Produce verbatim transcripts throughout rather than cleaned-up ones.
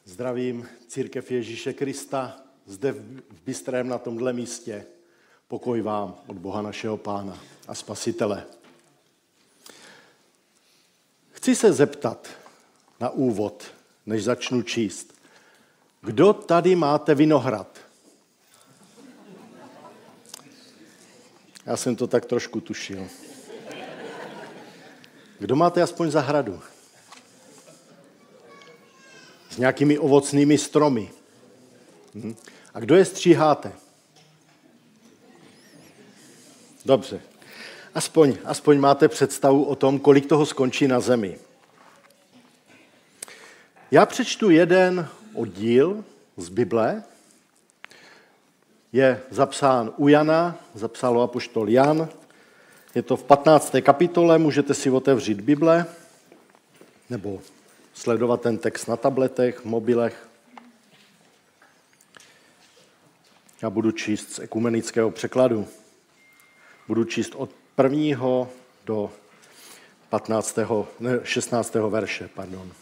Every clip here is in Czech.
Zdravím Církev Ježíše Krista zde v Bystrém na tomhle místě. Pokoj vám od Boha našeho Pána a Spasitele. Chci se zeptat na úvod, než začnu číst. Kdo tady máte vinohrad? Já jsem to tak trošku tušil. Kdo máte aspoň zahradu? S nějakými ovocnými stromy. Hm. A kdo je stříháte? Dobře. Aspoň, aspoň máte představu o tom, kolik toho skončí na zemi. Já přečtu jeden oddíl z Bible. Je zapsán u Jana, zapsal ho apoštol Jan. Je to v patnácté kapitole, můžete si otevřít Bible, nebo sledovat ten text na tabletech, mobilech. Já budu číst z ekumenického překladu. Budu číst od prvního do patnáctého, ne, šestnáctého verše. Pardon.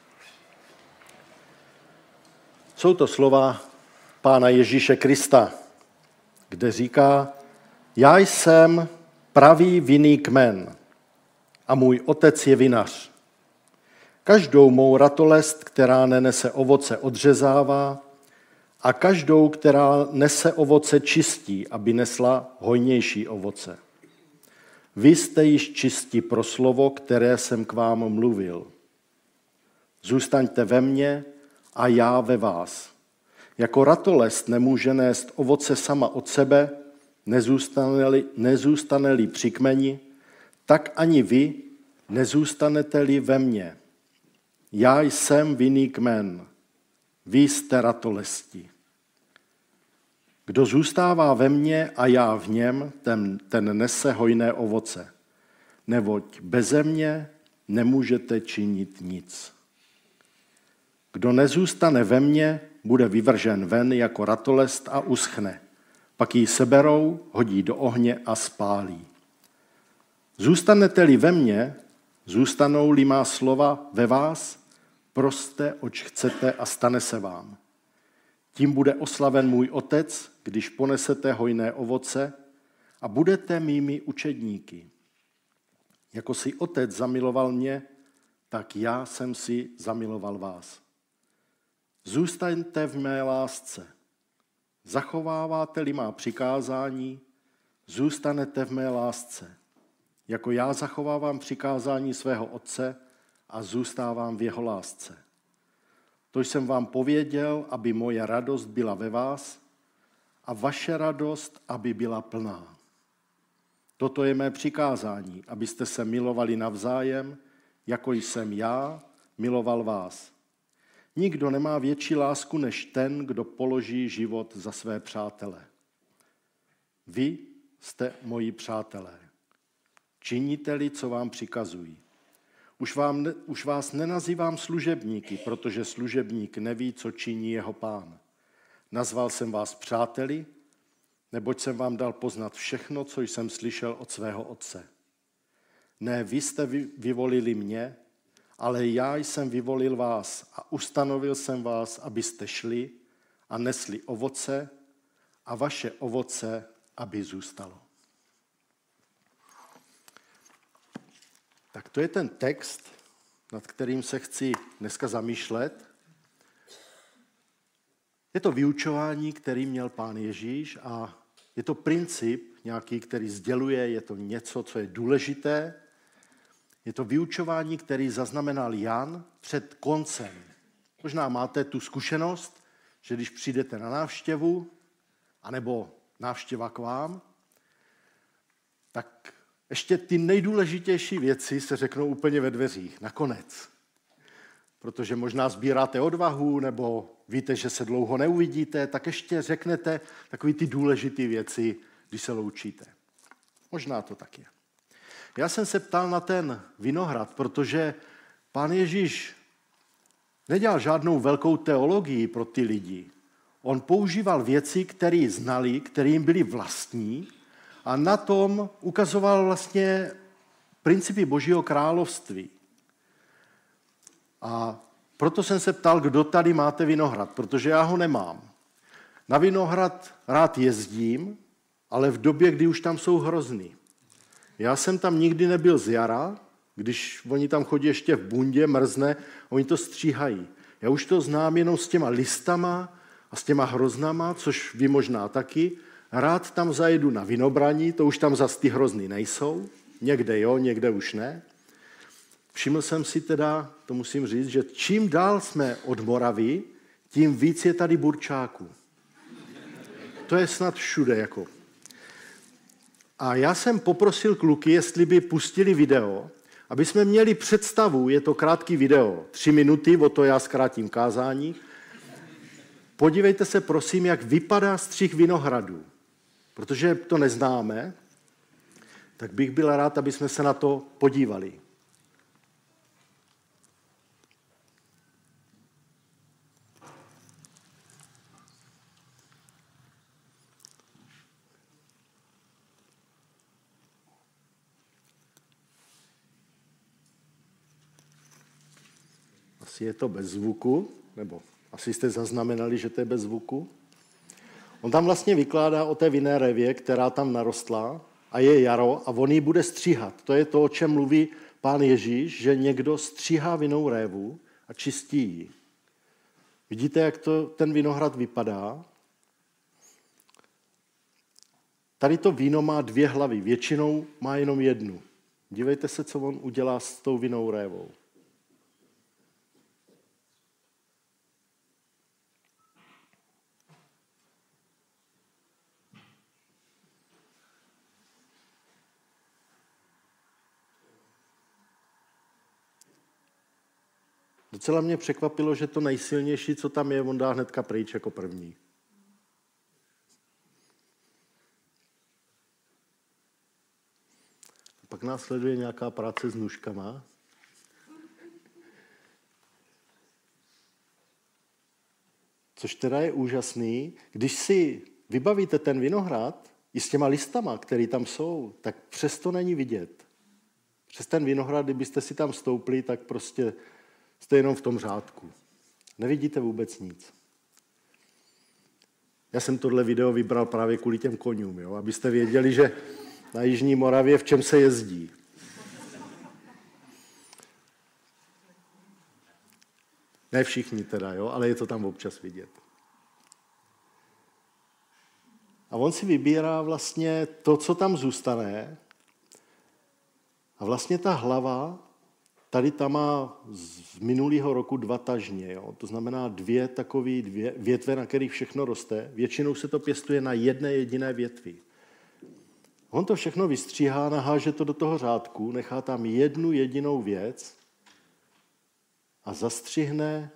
Jsou to slova Pána Ježíše Krista, kde říká: Já jsem pravý vinný kmen a můj otec je vinař. Každou mou ratolest, která nenese ovoce, odřezává a každou, která nese ovoce, čistí, aby nesla hojnější ovoce. Vy jste již čistí pro slovo, které jsem k vám mluvil. Zůstaňte ve mně a já ve vás. Jako ratolest nemůže nést ovoce sama od sebe, nezůstane-li, nezůstane-li při kmeni, tak ani vy nezůstanete-li ve mně. Já jsem vinný kmen, vy jste ratolesti. Kdo zůstává ve mně a já v něm, ten, ten nese hojné ovoce. Neboť beze mě nemůžete činit nic. Kdo nezůstane ve mně, bude vyvržen ven jako ratolest a uschne. Pak ji seberou, hodí do ohně a spálí. Zůstanete-li ve mně, zůstanou-li má slova ve vás, proste, oč chcete a stane se vám. Tím bude oslaven můj otec, když ponesete hojné ovoce a budete mými učedníky. Jako si otec zamiloval mě, tak já jsem si zamiloval vás. Zůstaňte v mé lásce. Zachováváte-li má přikázání, zůstanete v mé lásce. Jako já zachovávám přikázání svého otce a zůstávám v jeho lásce. To jsem vám pověděl, aby moje radost byla ve vás a vaše radost, aby byla plná. Toto je mé přikázání, abyste se milovali navzájem, jako jsem já miloval vás. Nikdo nemá větší lásku než ten, kdo položí život za své přátele. Vy jste moji přátelé. Činíte-li, co vám přikazují. Už, vám, už vás nenazývám služebníky, protože služebník neví, co činí jeho pán. Nazval jsem vás přáteli, neboť jsem vám dal poznat všechno, co jsem slyšel od svého otce. Ne, vy jste vyvolili mě, ale já jsem vyvolil vás a ustanovil jsem vás, abyste šli a nesli ovoce a vaše ovoce, aby zůstalo. Tak to je ten text, nad kterým se chci dneska zamýšlet. Je to vyučování, který měl Pán Ježíš a je to princip nějaký, který sděluje, je to něco, co je důležité. Je to vyučování, který zaznamenal Jan před koncem. Možná máte tu zkušenost, že když přijdete na návštěvu, anebo návštěva k vám, tak ještě ty nejdůležitější věci se řeknou úplně ve dveřích, nakonec. Protože možná sbíráte odvahu, nebo víte, že se dlouho neuvidíte, tak ještě řeknete takové ty důležité věci, když se loučíte. Možná to tak je. Já jsem se ptal na ten vinohrad, protože Pán Ježíš nedělal žádnou velkou teologii pro ty lidi. On používal věci, které znali, které jim byly vlastní, a na tom ukazoval vlastně principy Božího království. A proto jsem se ptal, kdo tady máte vinohrad, protože já ho nemám. Na vinohrad rád jezdím, ale v době, kdy už tam jsou hrozný. Já jsem tam nikdy nebyl z jara, když oni tam chodí ještě v bundě, mrzne, oni to stříhají. Já už to znám jenom s těma listama a s těma hroznama, což vy možná taky. Rád tam zajedu na vinobraní, to už tam zas ty hrozny nejsou. Někde jo, někde už ne. Všiml jsem si teda, to musím říct, že čím dál jsme od Moravy, tím víc je tady burčáků. To je snad všude jako. A já jsem poprosil kluky, jestli by pustili video, aby jsme měli představu, je to krátký video, tři minuty, o to já zkrátím kázání. Podívejte se prosím, jak vypadá střih vinohradu. Protože to neznáme, tak bych byl rád, aby jsme se na to podívali. Asi je to bez zvuku, nebo asi jste zaznamenali, že to je bez zvuku. On tam vlastně vykládá o té vinné révě, která tam narostla a je jaro a on ji bude stříhat. To je to, o čem mluví Pán Ježíš, že někdo stříhá vinnou révu a čistí ji. Vidíte, jak to, ten vinohrad vypadá? Tady to víno má dvě hlavy, většinou má jenom jednu. Dívejte se, co on udělá s tou vinnou révou. Docela mě překvapilo, že to nejsilnější, co tam je, on dá hnedka pryč jako první. A pak následuje nějaká práce s nůžkama. Což teda je úžasný. Když si vybavíte ten vinohrad i s těma listama, které tam jsou, tak přesto není vidět. Přes ten vinohrad, kdybyste si tam stoupli, tak prostě jste jenom v tom řádku. Nevidíte vůbec nic. Já jsem tohle video vybral právě kvůli těm koňům, jo? Abyste věděli, že na Jižní Moravě v čem se jezdí. Ne všichni teda, jo? Ale je to tam občas vidět. A on si vybírá vlastně to, co tam zůstane. A vlastně ta hlava tady tam má z minulého roku dva tažně, jo? To znamená dvě takové dvě větve, na kterých všechno roste. Většinou se to pěstuje na jedné jediné větvi. On to všechno vystříhá, naháže to do toho řádku, nechá tam jednu jedinou věc a zastřihne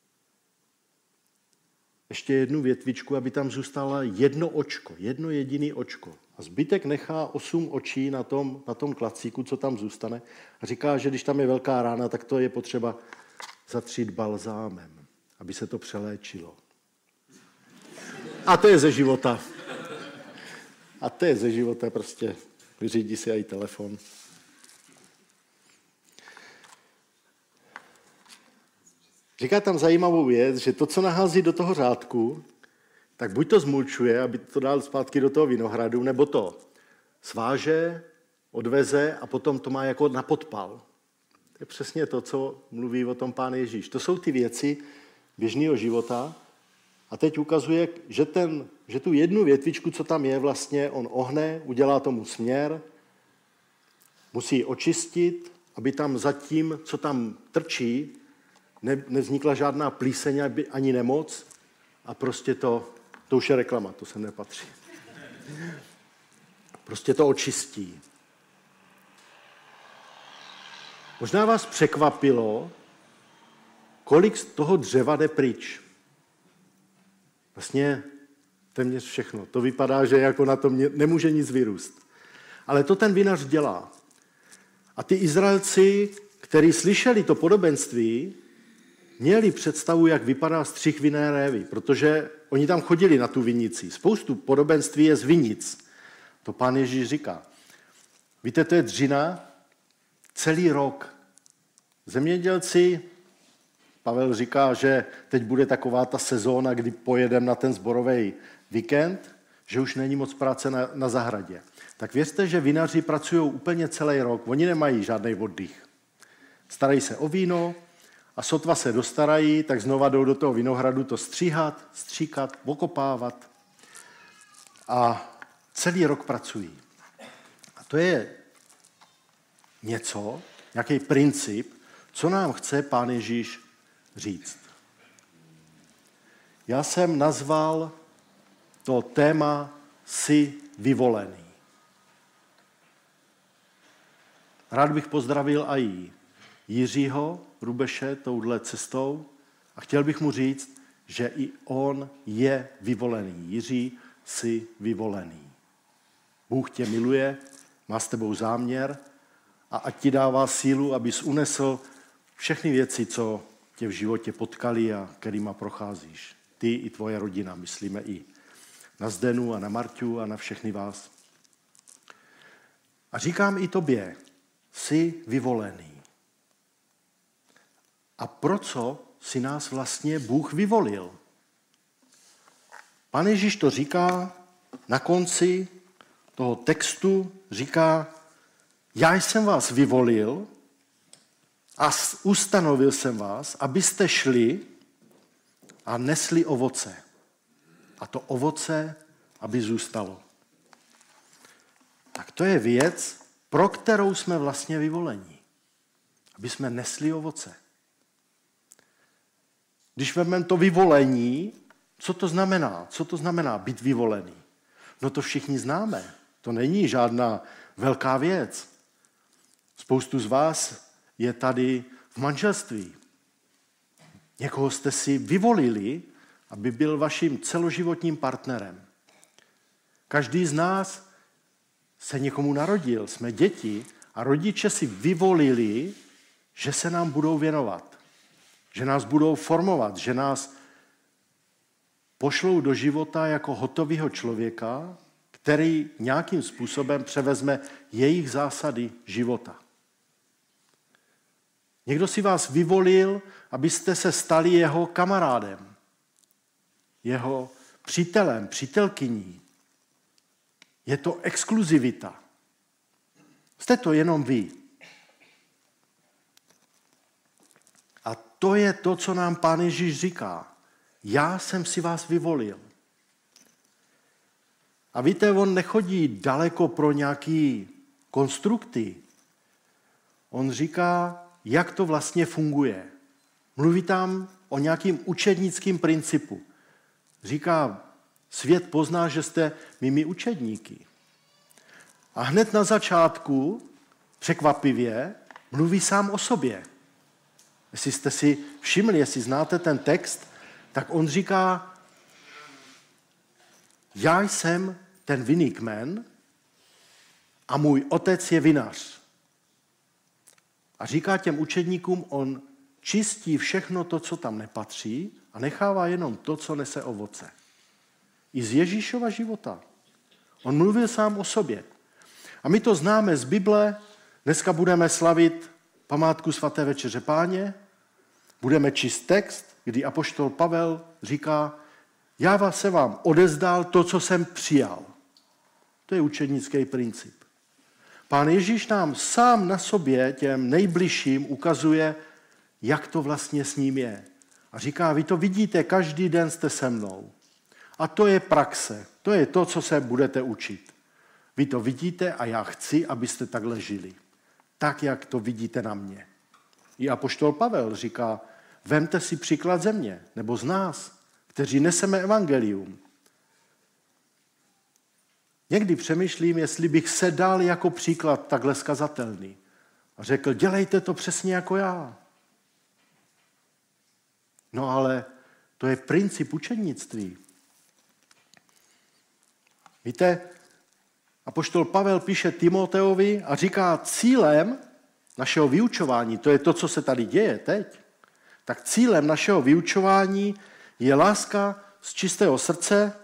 ještě jednu větvičku, aby tam zůstalo jedno očko, jedno jediné očko. A zbytek nechá osm očí na tom, na tom klacíku, co tam zůstane. A říká, že když tam je velká rána, tak to je potřeba zatřít balzámem, aby se to přeléčilo. A to je ze života. A to je ze života prostě. Vyřídí si i telefon. Říká tam zajímavou věc, že to, co nahází do toho řádku, tak buď to zmulčuje, aby to dal zpátky do toho vinohradu, nebo to sváže, odveze a potom to má jako na podpal. To je přesně to, co mluví o tom Pán Ježíš. To jsou ty věci běžného života. A teď ukazuje, že, ten, že tu jednu větvičku, co tam je, vlastně on ohne, udělá tomu směr, musí ji očistit, aby tam zatím, co tam trčí, ne, nevznikla žádná plíseň ani nemoc a prostě to, to už je reklama, to sem nepatří. Prostě to očistí. Možná vás překvapilo, kolik z toho dřeva jde pryč. Vlastně téměř všechno. To vypadá, že jako na tom nemůže nic vyrůst. Ale to ten vinař dělá. A ty Izraelci, kteří slyšeli to podobenství, měli představu, jak vypadá střih vinné révy, protože oni tam chodili na tu vinici. Spoustu podobenství je z vinic. To Pán Ježíš říká. Víte, to je dřina celý rok. Zemědělci Pavel říká, že teď bude taková ta sezóna, kdy pojedeme na ten sborový víkend, že už není moc práce na, na zahradě. Tak věřte, že vinaři pracují úplně celý rok. Oni nemají žádný oddych. Starají se o víno a sotva se dostarají, tak znova jdou do toho vinohradu to stříhat, stříkat, okopávat. A celý rok pracují. A to je něco, nějaký princip, co nám chce Pán Ježíš říct. Já jsem nazval to téma Jsi vyvolený. Rád bych pozdravil i Jiřího Rubeše touhle cestou a chtěl bych mu říct, že i on je vyvolený. Jiří, jsi vyvolený. Bůh tě miluje, má s tebou záměr a ať ti dává sílu, abys unesl všechny věci, co tě v životě potkali a kterýma procházíš. Ty i tvoje rodina, myslíme i na Zdenu a na Marťu a na všechny vás. A říkám i tobě, jsi vyvolený. A pro co si nás vlastně Bůh vyvolil? Pán Ježíš to říká na konci toho textu, říká, já jsem vás vyvolil a ustanovil jsem vás, abyste šli a nesli ovoce. A to ovoce, aby zůstalo. Tak to je věc, pro kterou jsme vlastně vyvoleni. Aby jsme nesli ovoce. Když vezmeme to vyvolení, co to znamená? Co to znamená být vyvolený? No to všichni známe. To není žádná velká věc. Spoustu z vás je tady v manželství. Někoho jste si vyvolili, aby byl vaším celoživotním partnerem. Každý z nás se někomu narodil, jsme děti a rodiče si vyvolili, že se nám budou věnovat, že nás budou formovat, že nás pošlou do života jako hotového člověka, který nějakým způsobem převezme jejich zásady života. Někdo si vás vyvolil, abyste se stali jeho kamarádem, jeho přítelem, přítelkyní. Je to exkluzivita. Jste to jenom vy. A to je to, co nám Pán Ježíš říká. Já jsem si vás vyvolil. A víte, on nechodí daleko pro nějaký konstrukty. On říká, jak to vlastně funguje. Mluví tam o nějakým učednickým principu. Říká, svět pozná, že jste mými učedníky. A hned na začátku, překvapivě, mluví sám o sobě. Jestli jste si všimli, jestli znáte ten text, tak on říká, já jsem ten vinný kmen a můj otec je vinař. A říká těm učedníkům, on čistí všechno to, co tam nepatří a nechává jenom to, co nese ovoce. I z Ježíšova života. On mluvil sám o sobě. A my to známe z Bible. Dneska budeme slavit památku svaté večeře Páně. Budeme číst text, kdy apoštol Pavel říká, já vás se vám odezdal to, co jsem přijal. To je učednický princip. Pán Ježíš nám sám na sobě, těm nejbližším, ukazuje, jak to vlastně s ním je. A říká, vy to vidíte, každý den jste se mnou. A to je praxe, to je to, co se budete učit. Vy to vidíte a já chci, abyste takhle žili. Tak, jak to vidíte na mě. I apoštol Pavel říká, vemte si příklad ze mě, nebo z nás, kteří neseme evangelium. Někdy přemýšlím, jestli bych se dal jako příklad takhle skazatelný a řekl, dělejte to přesně jako já. No ale to je princip učednictví. Víte, apoštol Pavel píše Timoteovi a říká, cílem našeho vyučování, to je to, co se tady děje teď, tak cílem našeho vyučování je láska z čistého srdce,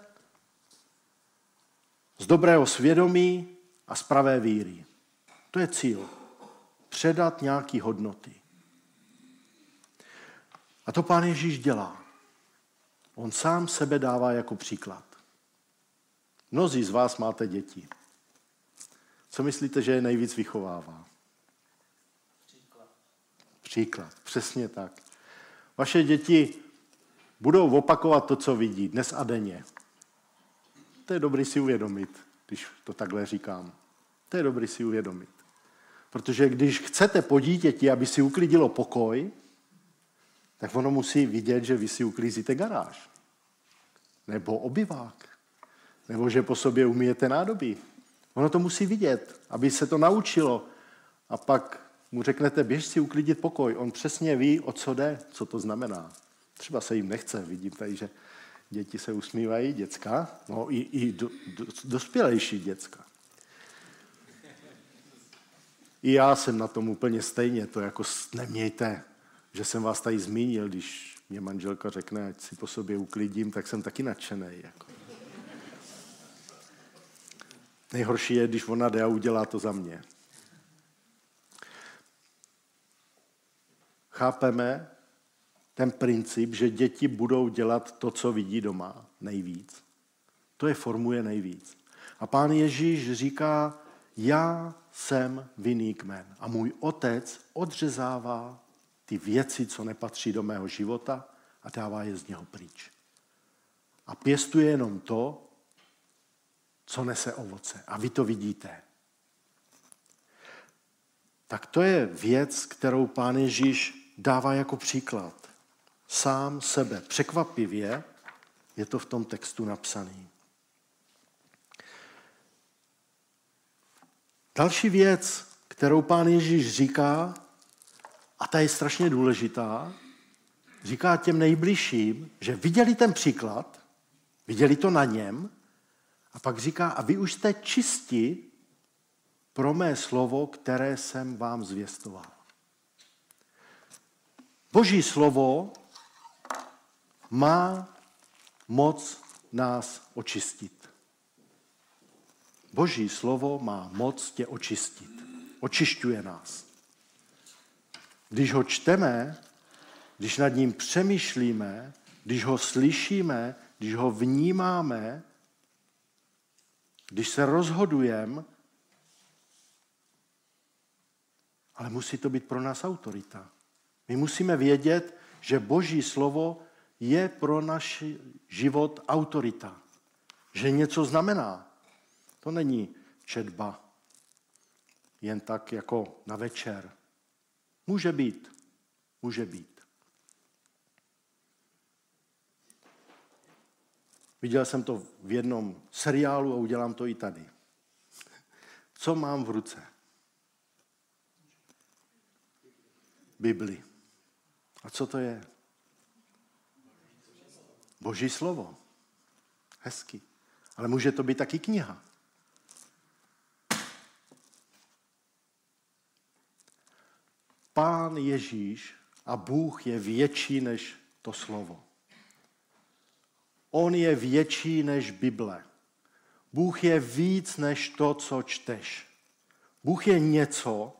z dobrého svědomí a z pravé víry. To je cíl. Předat nějaké hodnoty. A to Pán Ježíš dělá. On sám sebe dává jako příklad. Mnozí z vás máte děti. Co myslíte, že je nejvíc vychovává? Příklad. Příklad, přesně tak. Vaše děti budou opakovat to, co vidí dnes a denně. To je dobrý si uvědomit, když to takhle říkám. To je dobrý si uvědomit. Protože když chcete po dítěti, aby si uklidilo pokoj, tak ono musí vidět, že vy si uklízíte garáž. Nebo obyvák. Nebo že po sobě umíjete nádobí. Ono to musí vidět, aby se to naučilo. A pak mu řeknete, běž si uklidit pokoj. On přesně ví, o co jde, co to znamená. Třeba se jim nechce. Vidím tady, že děti se usmívají, děcka. No i, i do, do, dospělejší děcka. I já jsem na tom úplně stejně. To jako nemějte, že jsem vás tady zmínil, když mě manželka řekne, ať si po sobě uklidím, tak jsem taky nadšenej. Jako. Nejhorší je, když ona jde a udělá to za mě. Chápeme ten princip, že děti budou dělat to, co vidí doma nejvíc. To je formuje nejvíc. A Pán Ježíš říká, já jsem vinný kmen a můj otec odřezává ty věci, co nepatří do mého života a dává je z něho pryč. A pěstuje jenom to, co nese ovoce. A vy to vidíte. Tak to je věc, kterou Pán Ježíš dává jako příklad. Sám sebe. Překvapivě je to v tom textu napsaný. Další věc, kterou Pán Ježíš říká, a ta je strašně důležitá, říká těm nejbližším, že viděli ten příklad, viděli to na něm, a pak říká, a vy už jste čisti pro mé slovo, které jsem vám zvěstoval. Boží slovo má moc nás očistit. Boží slovo má moc tě očistit. Očišťuje nás. Když ho čteme, když nad ním přemýšlíme, když ho slyšíme, když ho vnímáme, když se rozhodujeme, ale musí to být pro nás autorita. My musíme vědět, že Boží slovo je pro náš život autorita. Že něco znamená. To není četba jen tak jako na večer. Může být. Může být. Viděl jsem to v jednom seriálu a udělám to i tady. Co mám v ruce? Bibli. A co to je? Boží slovo. Hezky. Ale může to být taky kniha. Pán Ježíš a Bůh je větší než to slovo. On je větší než Bible. Bůh je víc než to, co čteš. Bůh je něco,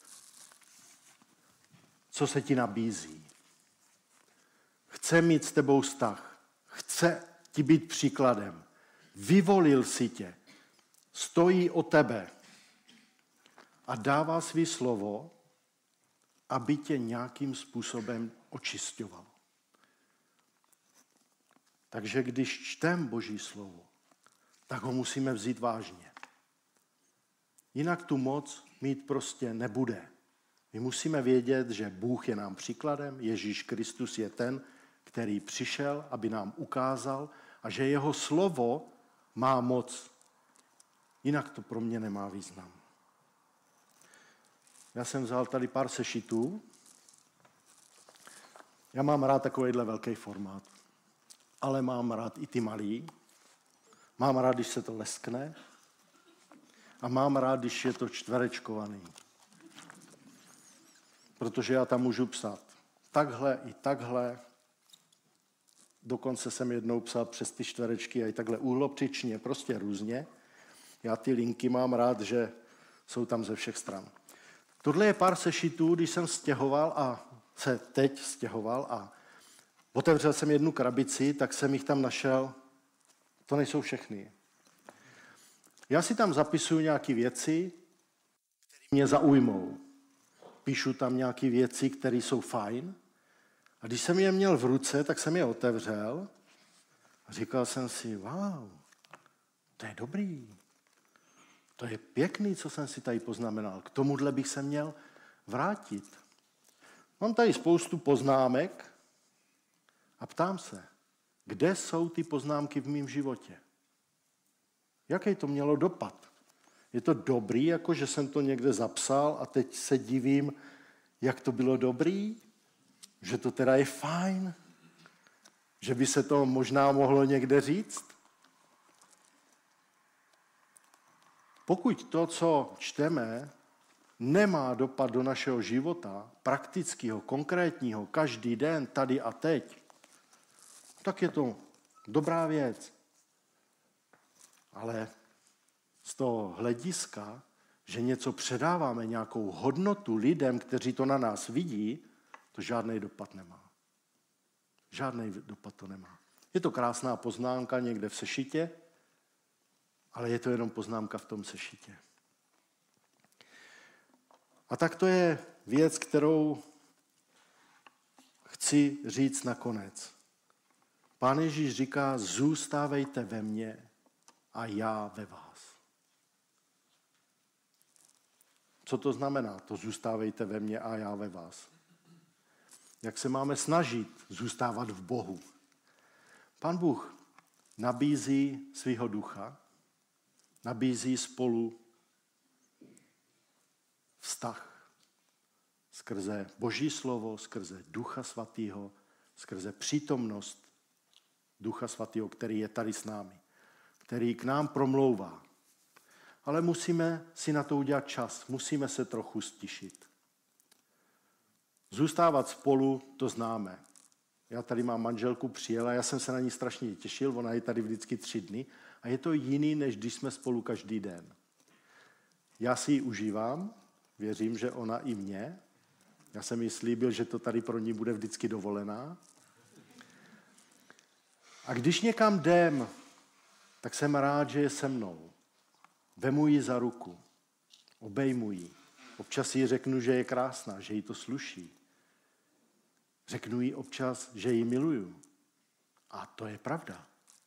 co se ti nabízí. Chce mít s tebou vztah. Chce ti být příkladem. Vyvolil si tě. Stojí o tebe. A dává svý slovo, aby tě nějakým způsobem očisťoval. Takže když čtem Boží slovo, tak ho musíme vzít vážně. Jinak tu moc mít prostě nebude. My musíme vědět, že Bůh je nám příkladem, Ježíš Kristus je ten, který přišel, aby nám ukázal, a že jeho slovo má moc. Jinak to pro mě nemá význam. Já jsem vzal tady pár sešitů. Já mám rád takovýhle velký formát, ale mám rád i ty malý. Mám rád, když se to leskne, a mám rád, když je to čtverečkovaný. Protože já tam můžu psát takhle i takhle. Dokonce jsem jednou psal přes ty čtverečky a i takhle úhlopříčně, prostě různě. Já ty linky mám rád, že jsou tam ze všech stran. Tohle je pár sešitů, když jsem stěhoval a se teď stěhoval a Otevřel jsem jednu krabici, tak jsem jich tam našel. To nejsou všechny. Já si tam zapisuju nějaké věci, které mě zaujmou. Píšu tam nějaké věci, které jsou fajn. A když jsem je měl v ruce, tak jsem je otevřel a říkal jsem si, wow, to je dobrý. To je pěkný, co jsem si tady poznamenal. K tomuhle bych se měl vrátit. Mám tady spoustu poznámek a ptám se, kde jsou ty poznámky v mém životě? Jaký to mělo dopad? Je to dobrý, jako že jsem to někde zapsal a teď se divím, jak to bylo dobrý? Že to teda je fajn? Že by se to možná mohlo někde říct? Pokud to, co čteme, nemá dopad do našeho života, praktického, konkrétního, každý den, tady a teď, tak je to dobrá věc. Ale z toho hlediska, že něco předáváme, nějakou hodnotu lidem, kteří to na nás vidí, to žádný dopad nemá. Žádný dopad to nemá. Je to krásná poznámka někde v sešitě, ale je to jenom poznámka v tom sešitě. A tak to je věc, kterou chci říct nakonec. Pán Ježíš říká, zůstávejte ve mně a já ve vás. Co to znamená, to zůstávejte ve mně a já ve vás? Jak se máme snažit zůstávat v Bohu? Pán Bůh nabízí svého ducha, nabízí spolu vztah skrze Boží slovo, skrze Ducha Svatého, skrze přítomnost Ducha Svatého, který je tady s námi, který k nám promlouvá. Ale musíme si na to udělat čas, musíme se trochu stišit. Zůstávat spolu, to známe. Já tady mám manželku, přijela, já jsem se na ní strašně těšil, ona je tady vždycky tři dny a je to jiný, než když jsme spolu každý den. Já si ji užívám, věřím, že ona i mě. Já jsem jí slíbil, že to tady pro ní bude vždycky dovolená. A když někam jdem, tak jsem rád, že je se mnou. Vemu ji za ruku, obejmu ji. Občas jí řeknu, že je krásná, že jí to sluší. Řeknu jí občas, že ji miluju. A to je pravda.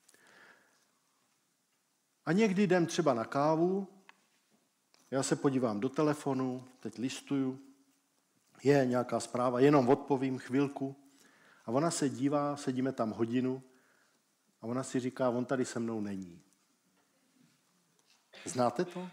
A někdy jdem třeba na kávu, já se podívám do telefonu, teď listuju, je nějaká zpráva, jenom odpovím chvilku a ona se dívá, sedíme tam hodinu a ona si říká, on tady se mnou není. Znáte to?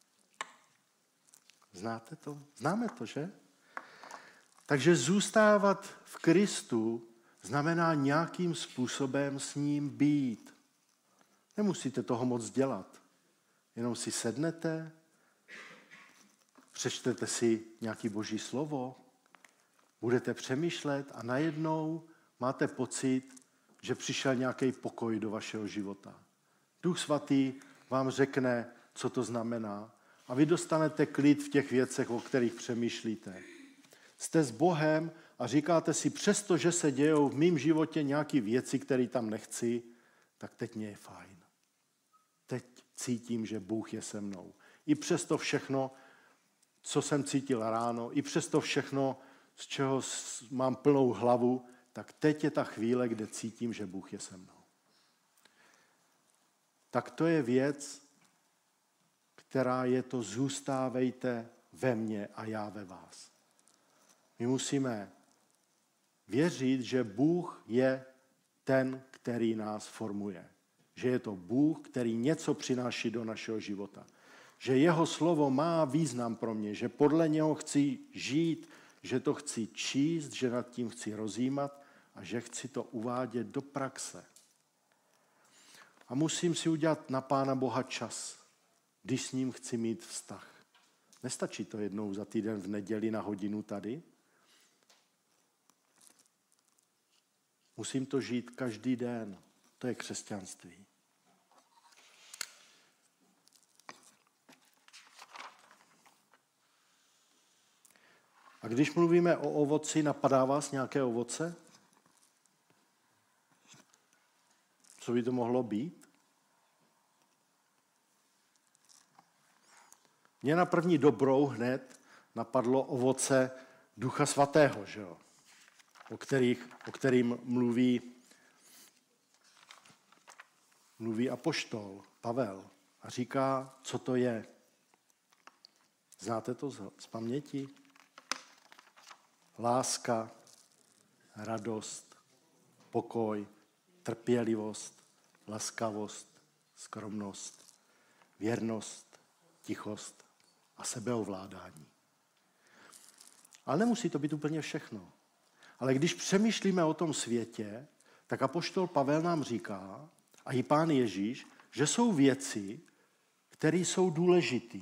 Znáte to? Známe to, že? Takže zůstávat v Kristu znamená nějakým způsobem s ním být. Nemusíte toho moc dělat. Jenom si sednete, přečtete si nějaký Boží slovo, budete přemýšlet a najednou máte pocit, že přišel nějaký pokoj do vašeho života. Duch Svatý vám řekne, co to znamená a vy dostanete klid v těch věcech, o kterých přemýšlíte. Jste s Bohem a říkáte si, přesto, že se dějou v mém životě nějaké věci, které tam nechci, tak teď mě je fajn. Teď cítím, že Bůh je se mnou. I přesto všechno, co jsem cítil ráno, i přesto všechno, z čeho mám plnou hlavu, tak teď je ta chvíle, kde cítím, že Bůh je se mnou. Tak to je věc, která je to zůstávejte ve mně a já ve vás. My musíme věřit, že Bůh je ten, který nás formuje. Že je to Bůh, který něco přináší do našeho života. Že jeho slovo má význam pro mě, že podle něho chci žít, že to chci číst, že nad tím chci rozjímat a že chci to uvádět do praxe. A musím si udělat na Pána Boha čas, když s ním chci mít vztah. Nestačí to jednou za týden v neděli na hodinu tady. Musím to žít každý den. To je křesťanství. A když mluvíme o ovoci, napadá vás nějaké ovoce? Co by to mohlo být? Mě na první dobrou hned napadlo ovoce Ducha Svatého, že jo? O, kterých, o kterým mluví, mluví apoštol Pavel a říká, co to je. Znáte to z, z paměti? Láska, radost, pokoj, trpělivost, laskavost, skromnost, věrnost, tichost a sebeovládání. Ale nemusí to být úplně všechno. Ale když přemýšlíme o tom světě, tak apoštol Pavel nám říká, a i Pán Ježíš, že jsou věci, které jsou důležité.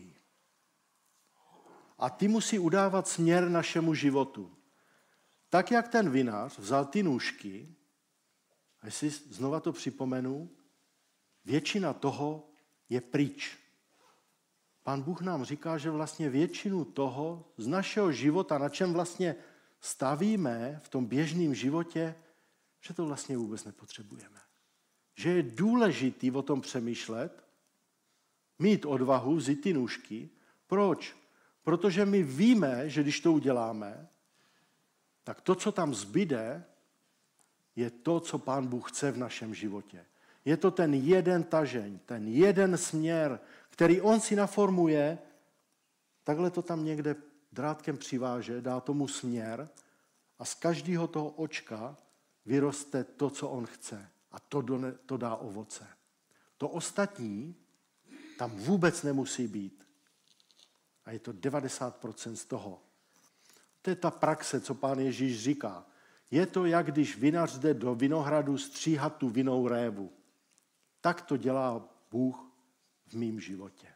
A ty musí udávat směr našemu životu. Tak, jak ten vinař vzal ty nůžky, a jestli znova to připomenu, většina toho je pryč. Pán Bůh nám říká, že vlastně většinu toho z našeho života, na čem vlastně stavíme v tom běžném životě, že to vlastně vůbec nepotřebujeme. Že je důležitý o tom přemýšlet, mít odvahu, vzít ty nůžky. Proč? Protože my víme, že když to uděláme, tak to, co tam zbyde, je to, co Pán Bůh chce v našem životě. Je to ten jeden tažeň, ten jeden směr, který on si naformuje, takhle to tam někde drátkem přiváže, dá tomu směr a z každého toho očka vyroste to, co on chce. A to, done, to dá ovoce. To ostatní tam vůbec nemusí být. A je to devadesát procent z toho. To je ta praxe, co Pán Ježíš říká. Je to, jak když vinař jde do vinohradu stříhat tu vinnou révu. Tak to dělá Bůh v mém životě.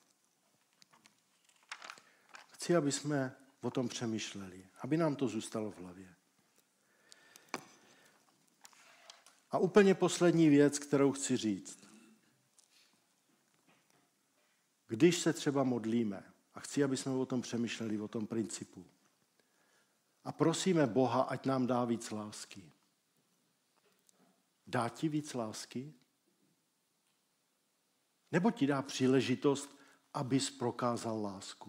Chci, aby jsme o tom přemýšleli, aby nám to zůstalo v hlavě. A úplně poslední věc, kterou chci říct. Když se třeba modlíme, a chci, aby jsme o tom přemýšleli, o tom principu, a prosíme Boha, ať nám dá víc lásky. Dá ti víc lásky? Nebo ti dá příležitost, abys prokázal lásku?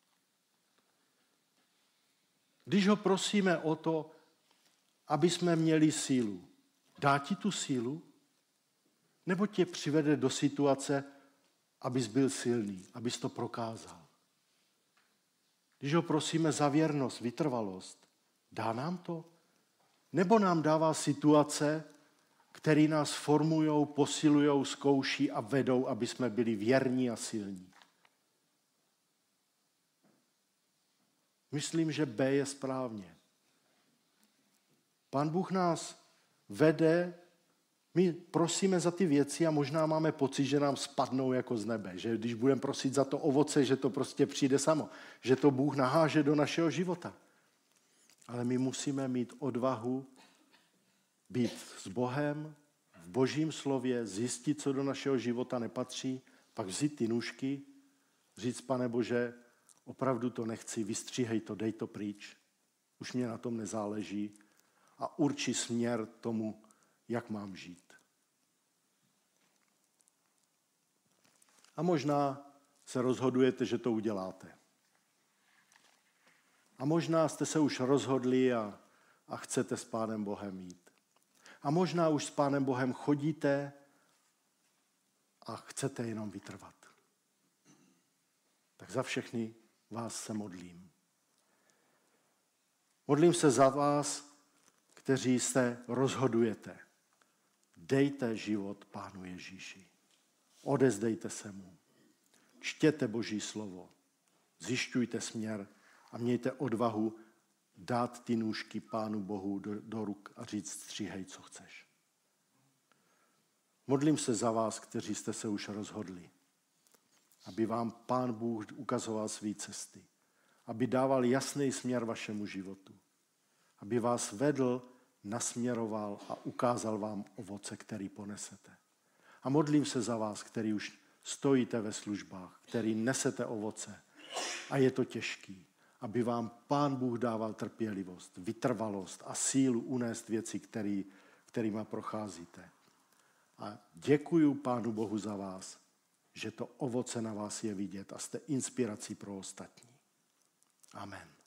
Když ho prosíme o to, aby jsme měli sílu, dá ti tu sílu? Nebo tě přivede do situace, abys byl silný, abys to prokázal? Když ho prosíme za věrnost, vytrvalost, dá nám to? Nebo nám dává situace, které nás formujou, posilujou, zkouší a vedou, aby jsme byli věrní a silní? Myslím, že B je správně. Pán Bůh nás vede, my prosíme za ty věci a možná máme pocit, že nám spadnou jako z nebe, že když budeme prosit za to ovoce, že to prostě přijde samo, že to Bůh naháže do našeho života. Ale my musíme mít odvahu být s Bohem, v Božím slově, zjistit, co do našeho života nepatří, pak vzít ty nůžky, říct, Pane Bože, opravdu to nechci, vystříhej to, dej to pryč. Už mě na tom nezáleží a urči směr tomu, jak mám žít. A možná se rozhodujete, že to uděláte. A možná jste se už rozhodli a, a chcete s Pánem Bohem jít. A možná už s Pánem Bohem chodíte a chcete jenom vytrvat. Tak za všechny vás se modlím. Modlím se za vás, kteří se rozhodujete. Dejte život Pánu Ježíši. Odezdejte se mu. Čtěte Boží slovo. Zjišťujte směr a mějte odvahu dát ty nůžky Pánu Bohu do, do ruk a říct, stříhej, co chceš. Modlím se za vás, kteří jste se už rozhodli, aby vám Pán Bůh ukazoval své cesty, aby dával jasný směr vašemu životu, aby vás vedl, nasměroval a ukázal vám ovoce, který ponesete. A modlím se za vás, který už stojíte ve službách, který nesete ovoce a je to těžký, aby vám Pán Bůh dával trpělivost, vytrvalost a sílu unést věci, který, kterýma procházíte. A děkuju Pánu Bohu za vás, že to ovoce na vás je vidět a jste inspirací pro ostatní. Amen.